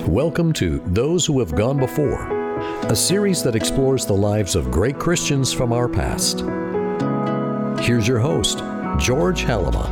Welcome to Those Who Have Gone Before, a series that explores the lives of great Christians from our past. Here's your host, George Halama.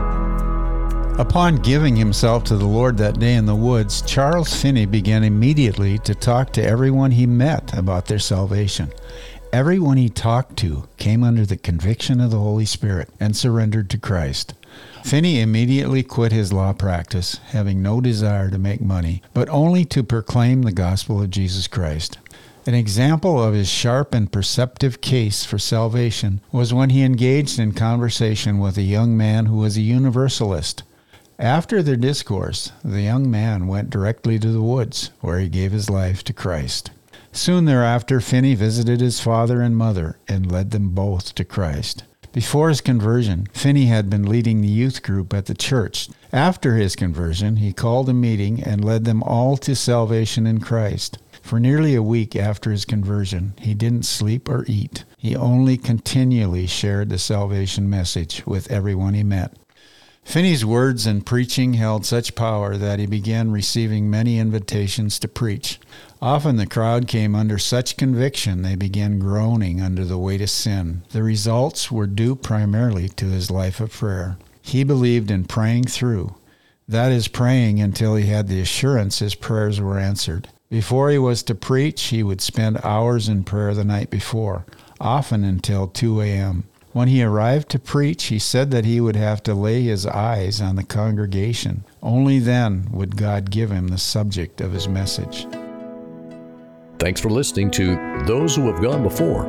Upon giving himself to the Lord that day in the woods, Charles Finney began immediately to talk to everyone he met about their salvation. Everyone he talked to came under the conviction of the Holy Spirit and surrendered to Christ. Finney immediately quit his law practice, having no desire to make money, but only to proclaim the gospel of Jesus Christ. An example of his sharp and perceptive case for salvation was when he engaged in conversation with a young man who was a Universalist. After their discourse, the young man went directly to the woods, where he gave his life to Christ. Soon thereafter, Finney visited his father and mother and led them both to Christ. Before his conversion, Finney had been leading the youth group at the church. After his conversion, he called a meeting and led them all to salvation in Christ. For nearly a week after his conversion, he didn't sleep or eat. He only continually shared the salvation message with everyone he met. Finney's words and preaching held such power that he began receiving many invitations to preach. Often the crowd came under such conviction they began groaning under the weight of sin. The results were due primarily to his life of prayer. He believed in praying through. That is, praying until he had the assurance his prayers were answered. Before he was to preach, he would spend hours in prayer the night before, often until 2 a.m. When he arrived to preach, he said that he would have to lay his eyes on the congregation. Only then would God give him the subject of his message. Thanks for listening to Those Who Have Gone Before.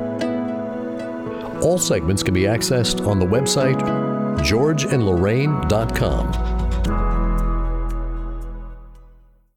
All segments can be accessed on the website georgeandlorraine.com.